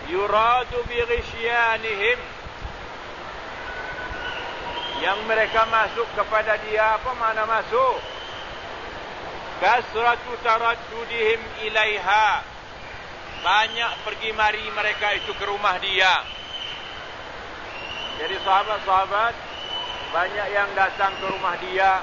yuradu bi ghisyanihim, yang mereka masuk kepada dia. Apa makna masuk? Kasratu taraddudihim ilaiha, banyak pergi mari mereka itu ke rumah dia. Jadi sahabat-sahabat banyak yang datang ke rumah dia.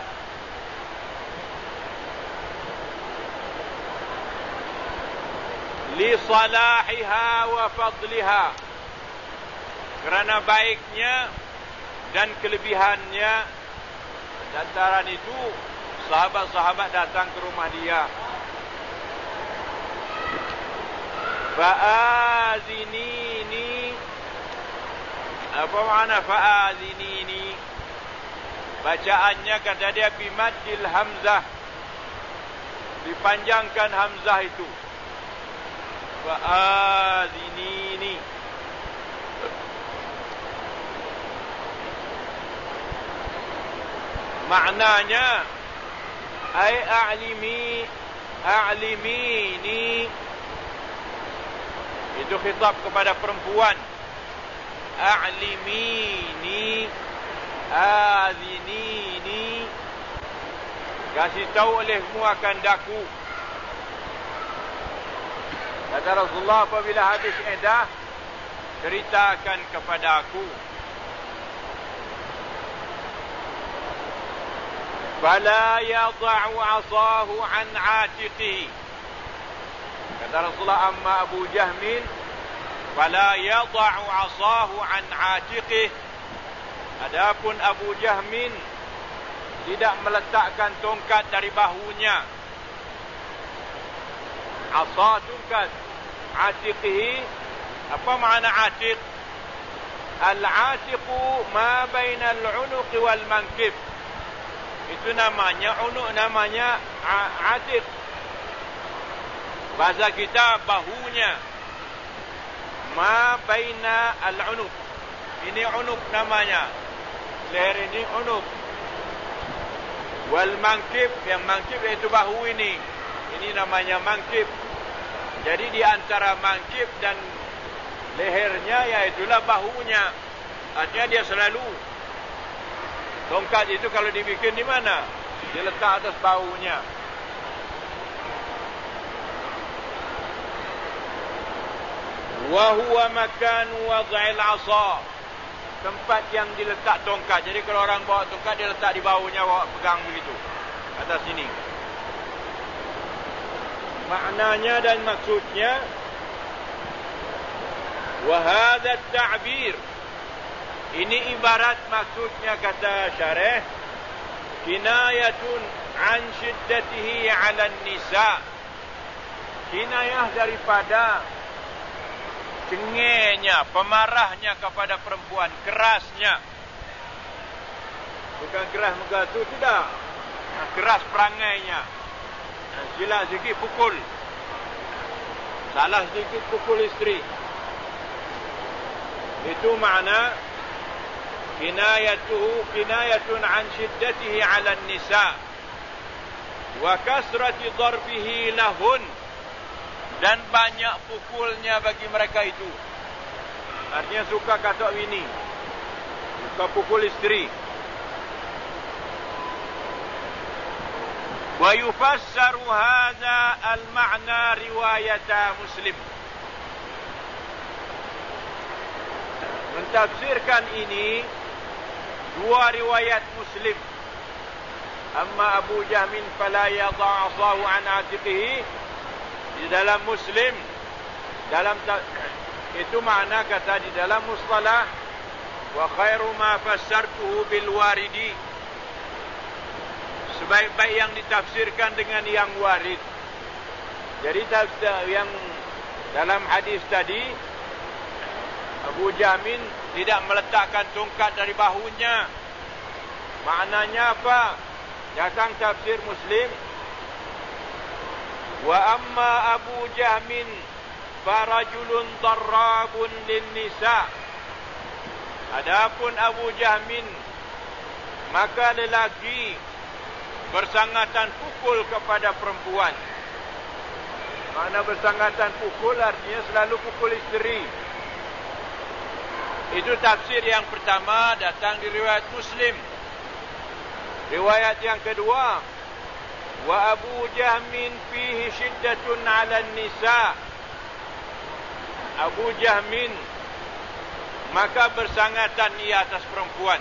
Li salahiha wa fadliha, kerana baiknya dan kelebihannya. Lantaran itu sahabat-sahabat datang ke rumah dia. Fa'azinini, apa makna fa'azinini? Bacaannya kata dia bimaddil hamzah, dipanjangkan hamzah itu. Fa'azinini, maknanya ay a'limini, itu khitab kepada perempuan. A'limini, azinini, kasih tahu olehmu akan daku. Kata Rasulullah, apabila habis iddah, ceritakan kepada aku. Fala yada'u 'asahu 'an 'atiqihi, kata Rasulullah, amma Abu Jahmin fala yada'u 'asahu 'an 'atiqihi, adapun Abu Jahmin tidak meletakkan tongkat dari bahunya. Asa, tongkat. Atiqihi, apa makna atiq? Al-atiqu ma baina al-'unuq wal mankib, itu namanya unuq, namanya atiq. Bahasa kita bahunya. Ma baina al-'unuq, ini unuq namanya, leher ini unuq. Wal mankib, yang mankib iaitu bahu ini namanya mankib. Jadi di antara mankib dan lehernya iaitulah bahunya. Artinya dia selalu, tongkat itu kalau dibikin di mana? Dia letak atas bahunya. Wa huwa makan wad'il 'asa, tempat yang diletak tongkat. Jadi kalau orang bawa tongkat, dia letak di bahunya, bawa pegang begitu atas sini. Maknanya dan maksudnya, wa hadha at-ta'bir, ini ibarat maksudnya, kata syarih, kinayatun an shiddatihi 'ala an-nisa, kinayah daripada cengengnya, pemarahnya kepada perempuan, kerasnya. Bukan keras muka tu, tidak. Keras perangainya. Silap sikit pukul, salah sedikit pukul isteri. Itu makna kinayatun an shiddatihi 'ala an-nisa wa kasrati darbihi lahun, dan banyak pukulnya bagi mereka itu. Artinya suka katok bini, suka pukul isteri. Wa yufassaru hadza al-ma'na riwayata Muslim. Mentafsirkan ini dua riwayat Muslim. Amma Abu Jahmin fala yada'u 'asahu 'an 'atiqihi, di dalam Muslim, dalam itu makna kata di dalam mustalah, wa khairu ma fassartuhu bil waridi, sebaik-baik yang ditafsirkan dengan yang warid. Jadi yang dalam hadis tadi, Abu Jahmin tidak meletakkan tongkat dari bahunya. Maknanya apa? Datang tafsir Muslim, wa amma Abu Jahmin farajulun darrabun lin nisa, adapun Abu Jahmin, maka lelaki bersangatan pukul kepada perempuan. Makna bersangatan pukul artinya selalu pukul isteri. Itu tafsir yang pertama, datang di riwayat Muslim. Riwayat yang kedua, wa Abu Jahmin fihi syiddatun 'ala nisa. Abu Jahmin maka bersangatan ia atas perempuan.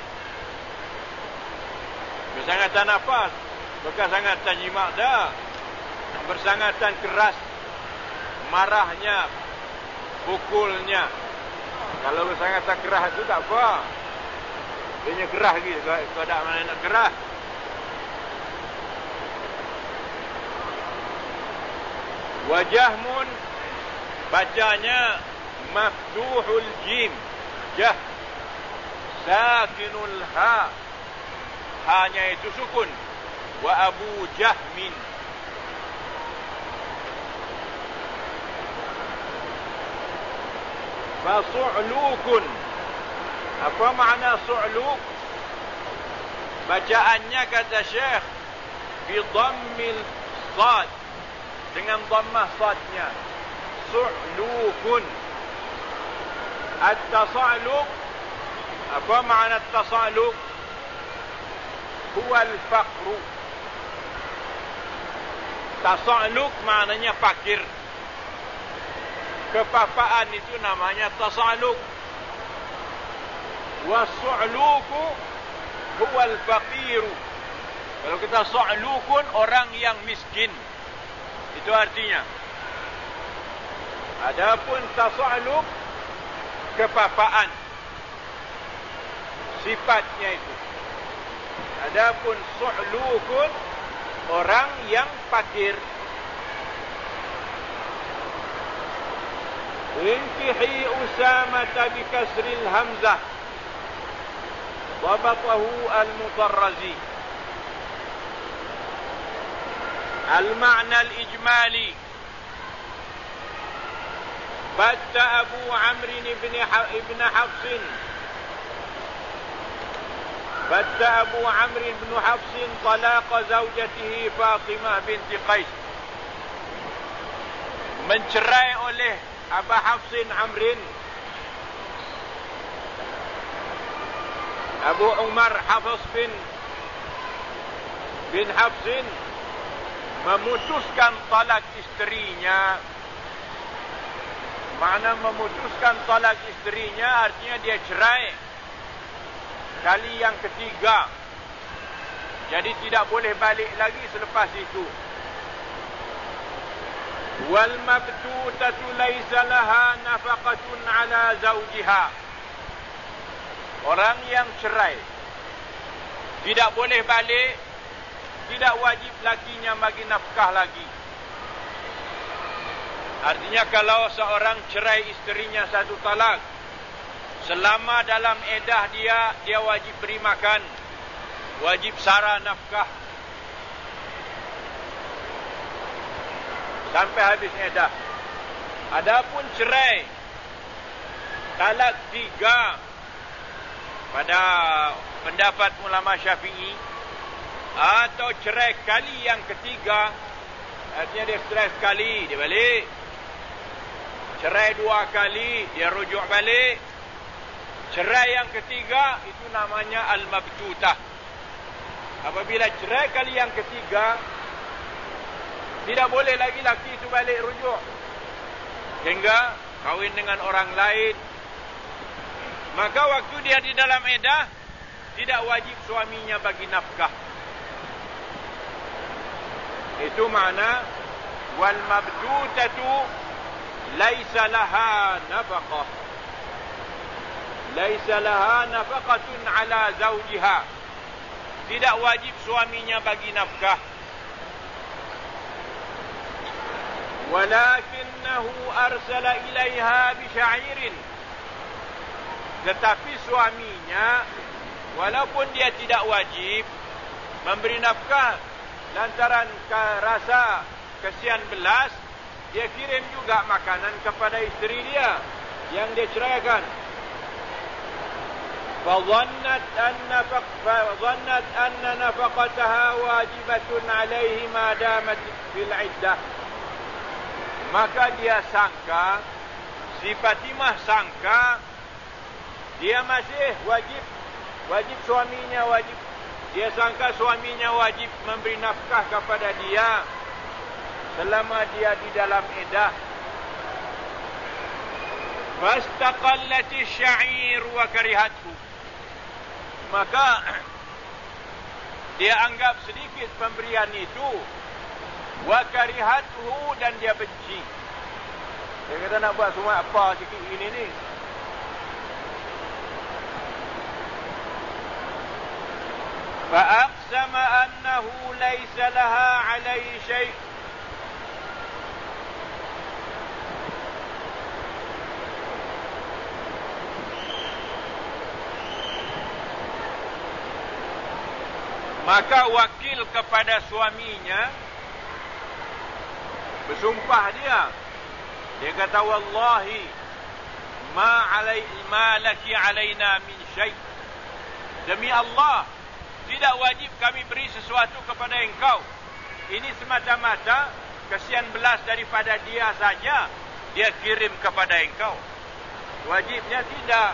Bersangatan apa? Bukan sangatan jimat dah. Bersangatan keras, marahnya, pukulnya. Kalau bersangatan keras itu tak apa. Dia gerah gitu, kau tak mana nak gerah. Wajahmun bacanya maftuhul jim, jah, sakinul ha, hanya itu sukun. Wa Abu Jahmin. Fasu'lukun. Apa makna su'luk? Bacaannya kata Syekh bi dhammil sad, dengan dhammah sadnya. Su'lukun. At-tasa'luk. Apa makna at-tasa'luk? Huwa al-faqru. Tasa'luk maknanya fakir. Kepapaan itu namanya tasa'luk. Wa-su'luku huwa al-faqiru. Kalau kita su'lukun, orang yang miskin. Itu artinya. Adapun tasa'luk, kepapaan. Sifatnya itu. Adapun su'lukun, orang yang fakir. Intihi Usamata bikasril hamzah. Wabatahu al-Mutarrazi. Al-ma'na al-ijmali. Batta Abu Amr ibn Hafsin. Batta Abu Amr ibn Hafsin talaqa zawjatihi Fatimah binti Qais. Mencerai oleh Abu Hafsin Amrin, Abu Umar Hafiz bin Hafsin, memutuskan talak isterinya. Makna memutuskan talak isterinya artinya dia cerai kali yang ketiga. Jadi tidak boleh balik lagi selepas itu. Wal mabtutatu laysa laha nafaqatun ala zawjiha. Orang yang cerai tidak boleh balik, tidak wajib lakinya bagi nafkah lagi. Artinya kalau seorang cerai isterinya satu talak, selama dalam edah dia wajib beri makan, wajib sara nafkah sampai habis edah. Adapun cerai talak 3 pada pendapat ulama Syafi'i, atau cerai kali yang ketiga, artinya dia cerai sekali dia balik, cerai 2 kali dia rujuk balik, cerai yang ketiga itu namanya al-mabtutah. Apabila cerai kali yang ketiga, tidak boleh lagi laki itu balik rujuk hingga kahwin dengan orang lain. Maka waktu dia di dalam edah, tidak wajib suaminya bagi nafkah. Itu makna wal mabtutatu laisa laha nafaqah. Laisa laha nafaqatun ala zawjiha. Tidak wajib suaminya bagi nafkah. Walakinahu arsala ilaiha bisyairin. Tetapi suaminya, walaupun dia tidak wajib memberi nafkah, lantaran rasa kesian belas, dia kirim juga makanan kepada isteri dia yang dia ceraikan. فظنت أن نفقتها واجبة عليه ما دامت في العدة. Maka dia sangka, si Fatimah sangka dia masih wajib suaminya wajib. Dia sangka suaminya wajib memberi nafkah kepada dia selama dia di dalam iddah. Fastaqallati sya'ir wa karihathu. Maka dia anggap sedikit pemberian itu, wa karihathu, dan dia benci. Dia kata nak buat semua apa sikit ini ni. فأقسم أنه ليس لها عليه شيء. Maka wakil kepada suaminya bersumpah dia kata, wallahi ma laki alaina min syai'. Demi Allah, tidak wajib kami beri sesuatu kepada engkau. Ini semata-mata kesian belas daripada dia saja dia kirim kepada engkau. Wajibnya tidak.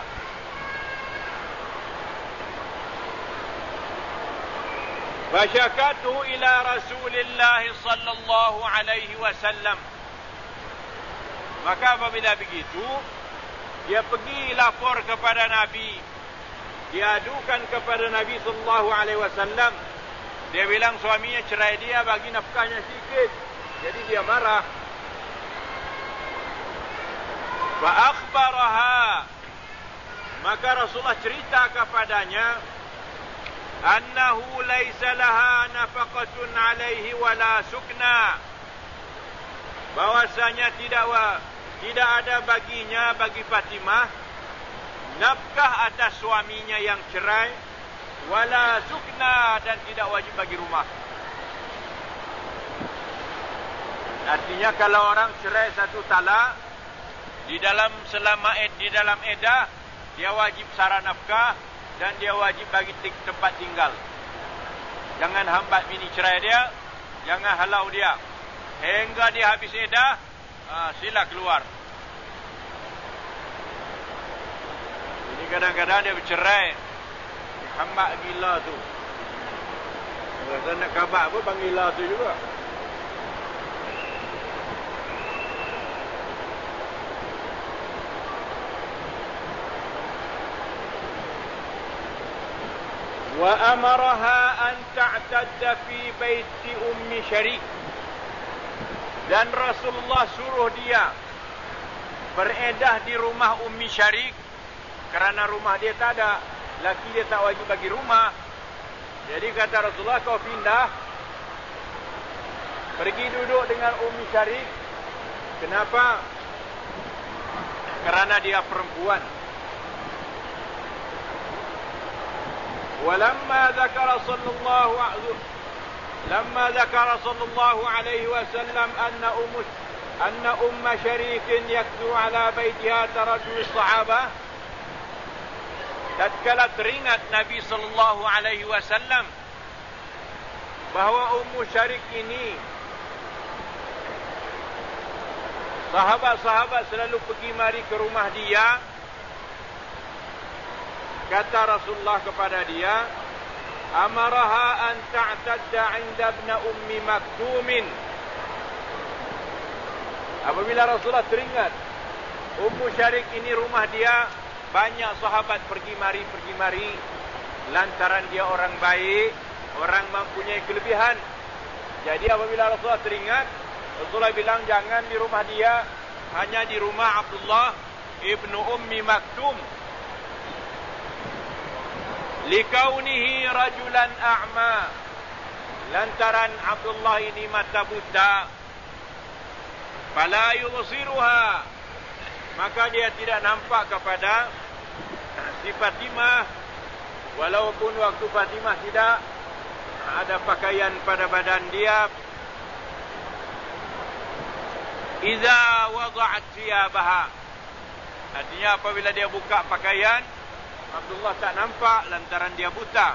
Fasyakatu ila Rasulillah sallallahu alaihi wasallam. Maka apabila begitu, dia pergi lapor kepada Nabi. Dia adukan kepada Nabi sallallahu alaihi wasallam. Dia bilang suaminya cerai dia, bagi nafkahnya sikit. Jadi dia marah. Fa akhbaraha. Maka Rasulullah cerita kepadanya, annahu laisa laha nafaqatun alaihi wala sukna. Bahwasanya tidak ada baginya, bagi Fatimah, nafkah atas suaminya yang cerai, wala sukna, dan tidak wajib bagi rumah. Artinya kalau orang cerai satu talak di dalam iddah, dia wajib sara nafkah dan dia wajib bagi tempat tinggal. Jangan hambat bini cerai dia, jangan halau dia hingga dia habis iddah, sila keluar. Kadang-kadang dia bercerai, hamba gila tu. Kalau nak khabar pun panggil gila tu juga. Wa amaraha an ta'tadda fi baiti Ummi Syarik. Dan Rasulullah suruh dia beredah di rumah Ummi Syarik. Kerana rumah dia tak ada, laki dia tak wajib bagi rumah. Jadi kata Rasulullah, kau pindah, pergi duduk dengan Ummi Syarik. Kenapa? Kerana dia perempuan. Walamma dzakara sallallahu alaihi wasallam anna Umma Syarik yakdu ala baitiha tarajul sahabah. Tatkala teringat Nabi sallallahu alaihi wasallam bahawa Ummu Syarik ini sahabat-sahabat selalu pergi mari ke rumah dia, kata Rasulullah kepada dia, amaraha an ta'tadda 'inda ibn Ummi Maktum. Apabila Rasulullah teringat Ummu Syarik ini rumah dia, banyak sahabat pergi mari lantaran dia orang baik, orang mempunyai kelebihan. Jadi apabila Rasulullah teringat, Rasulullah bilang jangan di rumah dia, hanya di rumah Abdullah ibnu Ummi Maktum. Likaunihi rajulan a'ma, lantaran Abdullah ini mata buta. Fala yubsiruha, maka dia tidak nampak kepada si Fatimah, walaupun waktu Fatimah tidak ada pakaian pada badan dia. Iza wada'at thiyabaha, artinya apabila dia buka pakaian, Abdullah tak nampak lantaran dia buta.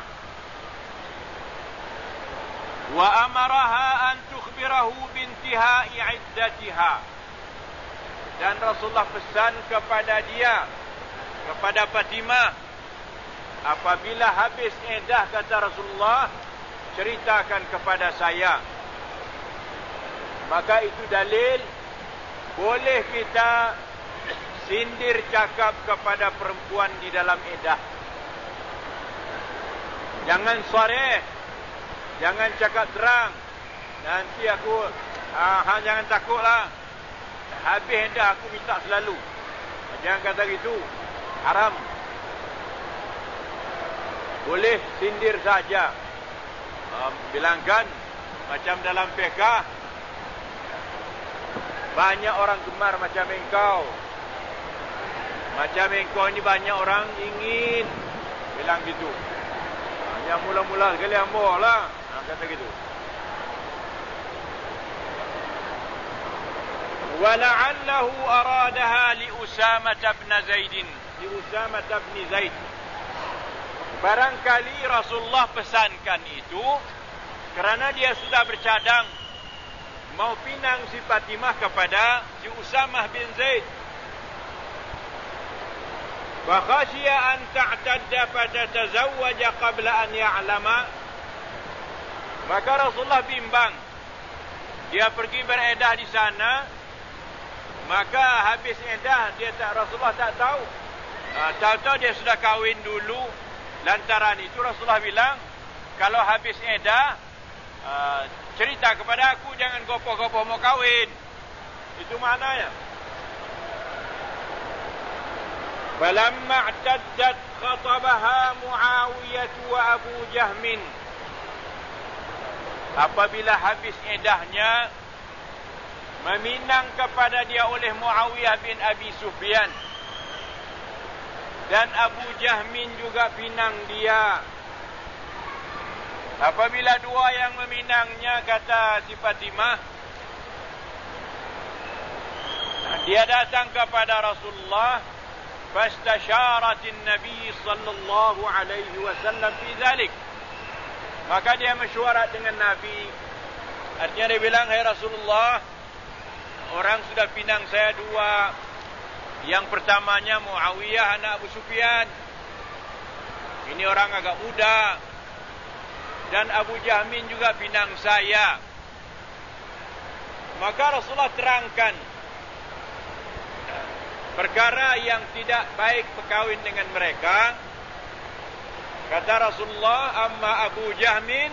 Wa amaraha an tukhbirahu bintihai iddatiha, dan Rasulullah pesan kepada dia kepada Fatimah, apabila habis iddah, kata Rasulullah, ceritakan kepada saya. Maka itu dalil boleh kita sindir cakap kepada perempuan di dalam iddah. Jangan sharih, jangan cakap terang. Nanti aku jangan takutlah, habis iddah aku minta selalu. Jangan kata gitu, haram. Boleh sindir saja. Bilangkan macam dalam PK, banyak orang gemar macam engkau. Macam engkau ni banyak orang ingin. Bilang gitu. Yang mula-mula sekali ambo lah. Kata gitu. Wala'allahu aradaha li Usamah bin Zaid. Li Usamah bin Zaid. Barangkali Rasulullah pesankan itu kerana dia sudah bercadang mau pinang si Fatimah kepada si Usamah bin Zaid. Wa khashiya an ta'tadda fatatazawwaja qabla an ya'lama. Maka Rasulullah bimbang. Dia pergi beredah di sana, maka habis edah Rasulullah tak tahu. Tahu-tahu dia sudah kahwin dulu. Lantaran itu Rasulullah bilang, kalau habis edah, cerita kepada aku, jangan gopoh-gopoh mau kahwin. Itu maknanya. Falamma i'taddat khatabaha Muawiyah wa Abu Jahmin. Apabila habis idahnya, meminang kepada dia oleh Muawiyah bin Abi Sufyan. Dan Abu Jahmin juga pinang dia. Apabila dua yang meminangnya, kata si Fatimah, dia datang kepada Rasulullah, fastasyaratin Nabi sallallahu alaihi wasallam fi dzalik. Maka dia mesyuarat dengan Nabi. Artinya dia bilang, hai Rasulullah, orang sudah pinang saya dua. Yang pertamanya Muawiyah anak Abu Sufyan. Ini orang agak muda. Dan Abu Jahmin juga pinang saya. Maka Rasulullah terangkan perkara yang tidak baik berkahwin dengan mereka. Kata Rasulullah, amma Abu Jahmin,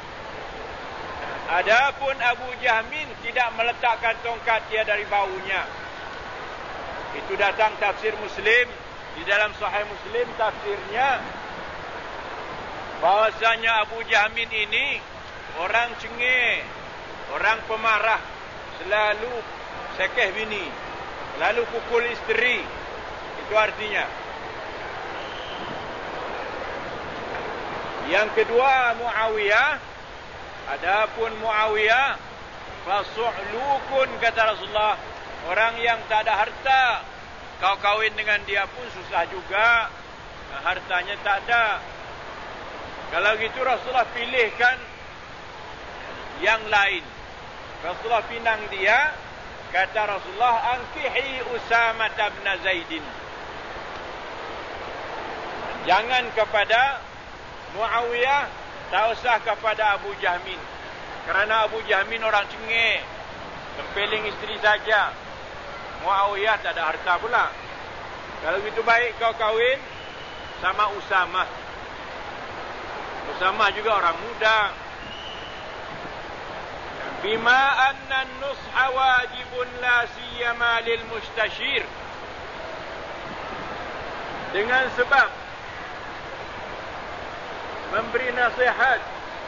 adapun Abu Jahmin tidak meletakkan tongkat dia dari baunya. Itu datang tafsir Muslim. Di dalam Sahih Muslim tafsirnya, bahwasanya Abu Jahmin ini orang cengih, orang pemarah, selalu sekeh bini, lalu pukul isteri. Itu artinya. Yang kedua Muawiyah, adapun Muawiyah, fasu'lukun, kata Rasulullah, orang yang tak ada harta, kau kahwin dengan dia pun susah juga, hartanya tak ada. Kalau gitu Rasulullah pilihkan yang lain. Rasulullah pinang dia, kata Rasulullah, ankihi Usamah bin Zaidin. Jangan kepada Muawiyah, tak usah kepada Abu Jahmin. Kerana Abu Jahmin orang cengih, tempeling isteri saja. Muawiyah tak ada harta pula. Kalau gitu baik kau kahwin sama Usamah. Usamah juga orang muda. Bima anna an-nusha wajibun la siyama lil mustashir. Dengan sebab memberi nasihat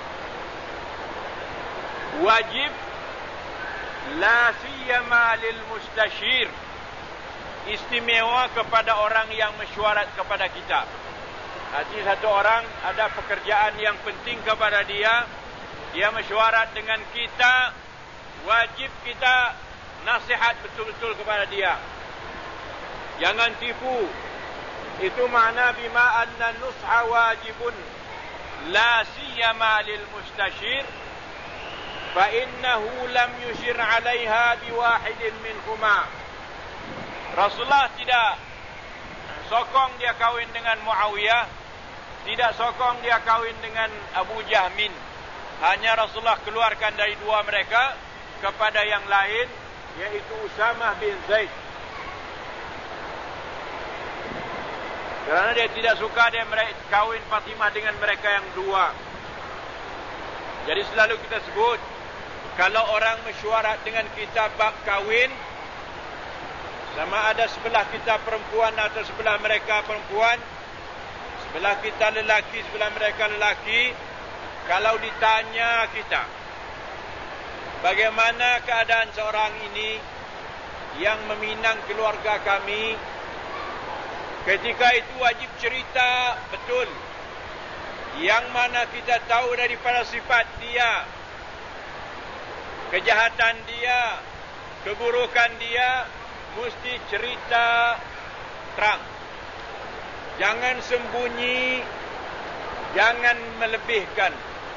wajib la siyama lil mustashir, istimewa kepada orang yang mesyuarat kepada kita. Artinya satu orang ada pekerjaan yang penting kepada dia, dia mesyuarat dengan kita, wajib kita nasihat betul-betul kepada dia. Jangan tipu. Itu makna bima anna nusha wajibun la siyama lil mustashir fa innahu lam yushir 'alaiha biwahidin minhuma. Rasulullah tidak sokong dia kahwin dengan Muawiyah, tidak sokong dia kahwin dengan Abu Jahmin. Hanya Rasulullah keluarkan dari dua mereka kepada yang lain, yaitu Usamah bin Zaid. Kerana dia tidak suka dia kahwin Fatimah dengan mereka yang dua. Jadi selalu kita sebut, kalau orang mesyuarat dengan kita bab kahwin, sama ada sebelah kita perempuan atau sebelah mereka perempuan, sebelah kita lelaki, sebelah mereka lelaki, kalau ditanya kita, bagaimana keadaan seorang ini yang meminang keluarga kami, ketika itu wajib cerita betul. Yang mana kita tahu daripada sifat dia, kejahatan dia, keburukan dia, mesti cerita terang. Jangan sembunyi, jangan melebihkan.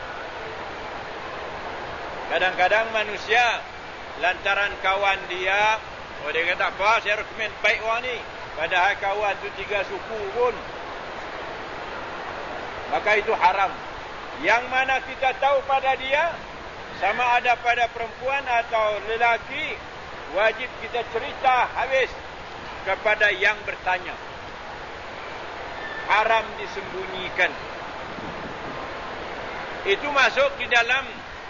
Kadang-kadang manusia lantaran kawan dia, dia kata apa, saya rekomen baik orang ni, padahal kawan tu 3 suku pun, maka itu haram. Yang mana kita tahu pada dia, sama ada pada perempuan atau lelaki, wajib kita cerita habis kepada yang bertanya. Haram disembunyikan. Itu masuk di dalam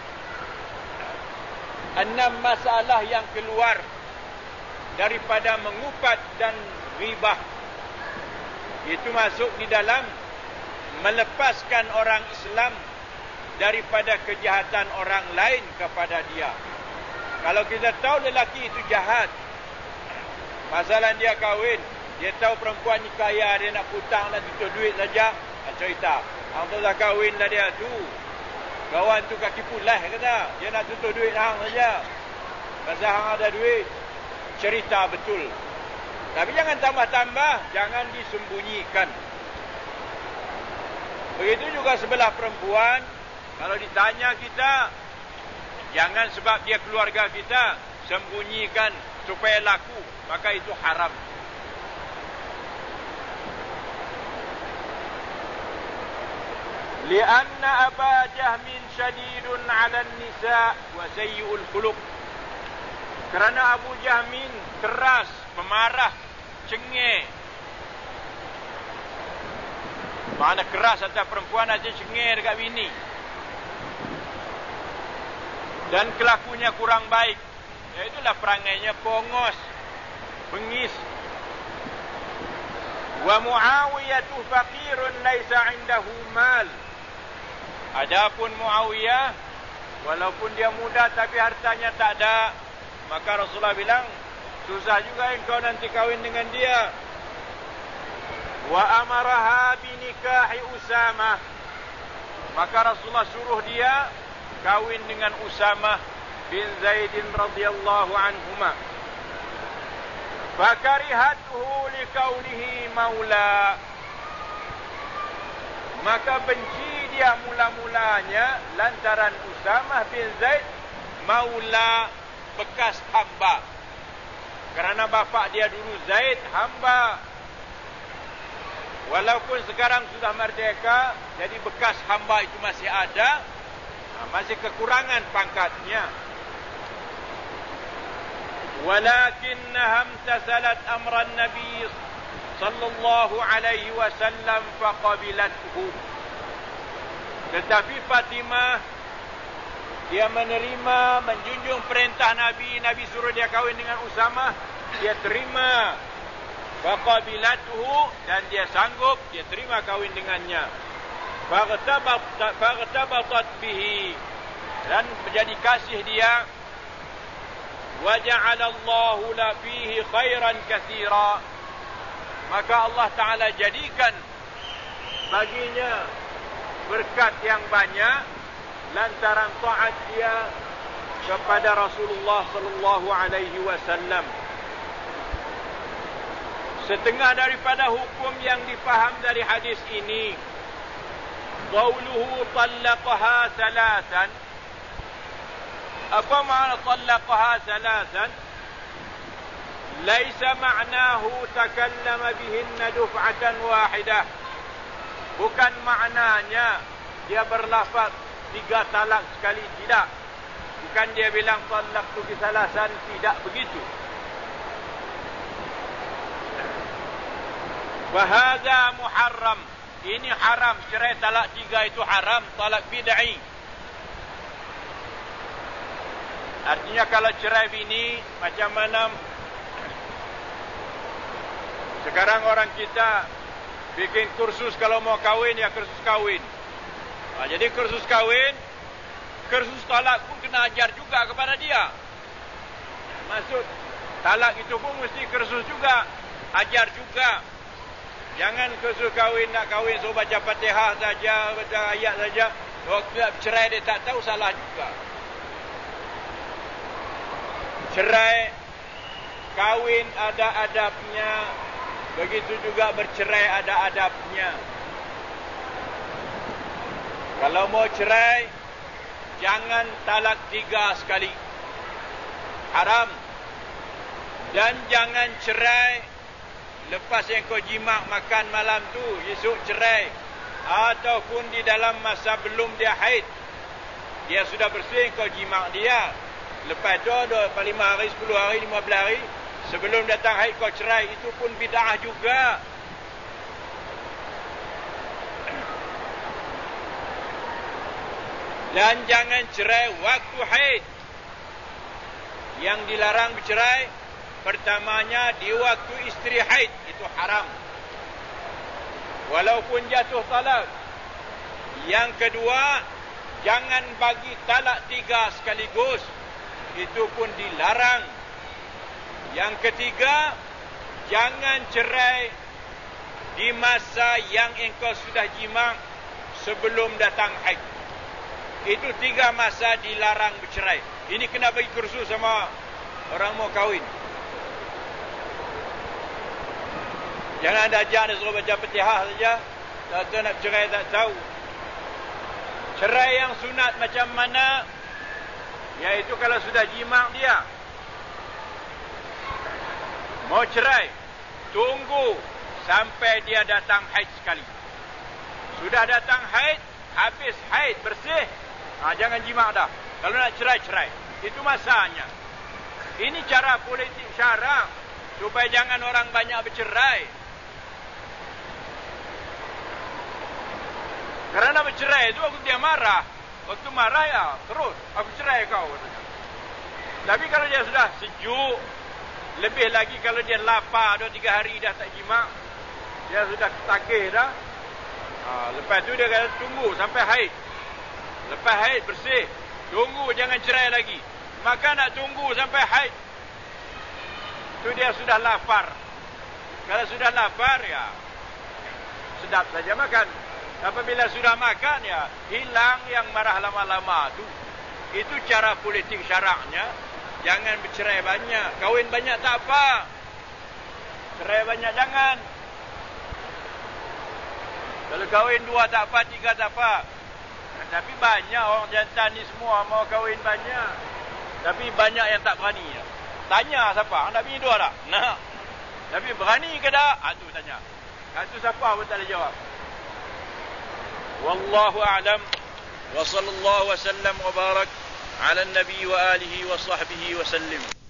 6 masalah yang keluar daripada mengupat dan ghibah. Itu masuk di dalam melepaskan orang Islam daripada kejahatan orang lain kepada dia. Kalau kita tahu lelaki itu jahat, masalah dia kahwin, dia tahu perempuan ni kaya, dia nak hutang, nak tutup duit saja, cerita, hang tu dah kahwin dah dia tu, kawan tu kaki pulih kata, dia nak tutup duit hang saja, pasal hang ada duit, cerita betul. Tapi jangan tambah-tambah, jangan disembunyikan. Begitu juga sebelah perempuan, kalau ditanya kita, jangan sebab dia keluarga kita, sembunyikan supaya laku, maka itu haram. Lianna Aba Jahmin syadidun 'ala an-nisa' wa sayyi'ul khuluq. Kerana Abu Jahmin keras, pemarah, cengeng. Mana keras atas perempuan, aja cengeng dekat bini. Dan kelakunya kurang baik. Itulah perangainya pongos, bengis. Wa Muawiyah faqirun laisa 'indahu mal. Adapun Muawiyah, walaupun dia muda tapi hartanya tak ada, maka Rasulullah bilang, susah juga engkau nanti kahwin dengan dia. Wa amaraha binikahi Usamah. Maka Rasulullah suruh dia kahwin dengan Usamah bin Zaidin radhiyallahu anhuma. Fakarihathu likaulihi maula. Maka benci dia mula-mulanya lantaran Usamah bin Zaid maula, bekas hamba. Kerana bapa dia dulu Zaid hamba. Walaupun sekarang sudah merdeka, jadi bekas hamba itu masih ada, masih kekurangan pangkatnya. Walakinnaha imtasalat amran Nabi sallallahu alaihi wasallam faqabilathu. Tetapi Fatimah, dia menerima, menjunjung perintah Nabi. Nabi suruh dia kahwin dengan Usamah, dia terima. Faqabilathu, dan dia sanggup, dia terima kahwin dengannya. Faghtabatat bihi, dan menjadi kasih dia. Wa ja'alallahu la fihi khairan katsira. Maka Allah Ta'ala jadikan baginya berkat yang banyak lantaran taat dia kepada Rasulullah sallallahu alaihi wasallam. Setengah daripada hukum yang difaham dari hadis ini, qauluhu talaqaha thalathan. Apa makna talaqaha thalathan? laisa ma'nahu takallama bihinna duf'atan wahidah. Bukan maknanya dia berlafaz 3 talak sekali, tidak. Bukan dia bilang talaqtu bi salasan, tidak begitu. Wa hadza muharram. Ini haram, cerai talak 3 itu haram, talak bid'ah. Artinya kalau cerai bini macam mana sekarang orang kita bikin kursus kalau mau kahwin, ya kursus kahwin. Jadi kursus kahwin, kursus talak pun kena ajar juga kepada dia. Maksud talak itu pun mesti kursus juga, ajar juga. Jangan kursus kahwin, nak kahwin so baca Fatihah saja, baca ayat saja. Waktu nak cerai dia tak tahu, salah juga. Cerai, kahwin ada adabnya. Begitu juga bercerai ada adabnya. Kalau mau cerai, jangan talak 3 sekali. Haram. Dan jangan cerai lepas yang kau jimak makan malam tu, esok cerai. Ataupun di dalam masa belum dia haid. Dia sudah bersih, kau jimak dia. Lepas tu 5 hari, 10 hari, 15 hari sebelum datang haid kau cerai, itu pun bid'ah juga. Dan jangan cerai waktu haid. Yang dilarang bercerai pertamanya di waktu isteri haid, itu haram. Walaupun jatuh talak. Yang kedua, jangan bagi talak 3 sekaligus. Itu pun dilarang. Yang ketiga, jangan cerai di masa yang engkau sudah jima sebelum datang haid. Itu 3 masa dilarang bercerai. Ini kena bagi kursus sama orang mau kahwin. Jangan ada ajar dia suruh baca Fatihah saja, tak nak cerai tak tahu. Cerai yang sunat macam mana? Iaitu kalau sudah jima dia, mau cerai, tunggu sampai dia datang haid sekali. Sudah datang haid, habis haid, bersih, jangan jima dah. Kalau nak cerai, cerai. Itu masanya. Ini cara politik syarak supaya jangan orang banyak bercerai. Kerana bercerai itu waktu dia marah. Waktu marah ya terus, aku cerai kau. Tapi kalau dia sudah sejuk, lebih lagi kalau dia lapar 2-3 hari dah tak jima, dia sudah takih dah. Lepas tu dia kata tunggu sampai haid. Lepas haid bersih, tunggu, jangan cerai lagi. Maka nak tunggu sampai haid, tu dia sudah lapar. Kalau sudah lapar ya sedap saja makan. Apabila sudah makan ya hilang yang marah lama-lama tu. Itu cara politik syaraknya. Jangan bercerai banyak. Kahwin banyak tak apa, cerai banyak jangan. Kalau kahwin 2 tak apa, 3 tak apa. Tapi banyak orang jantan ni semua mau kahwin banyak. Tapi banyak yang tak berani. Tanya siapa? Nak bini 2 tak? Nak. Tapi berani ke tak? Tu tanya. Itu siapa pun tak boleh jawab. Wallahu a'lam. Wa sallallahu wa sallam wa barak ala nabi wa alihi wa sahbihi wa sallim.